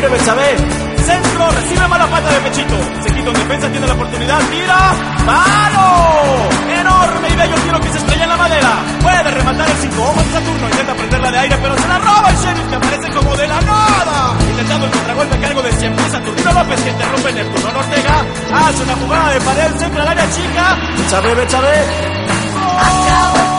aire Bechabé. Centro, recibe mala falta de Pechito. Se quita en defensa, tiene la oportunidad, tira. ¡Palo! Enorme y bello tiro que se estrella en la madera. Puede rematar el 5 ojos de Saturno. Intenta prenderla de aire, pero se la roba el Sheriff, que aparece como de la nada. Intentando el contragolpe a cargo de siempre Saturnino López, que interrumpe Neptuno Ortega. Hace una jugada de pared, centra al área chica. Bechabé. Acabó.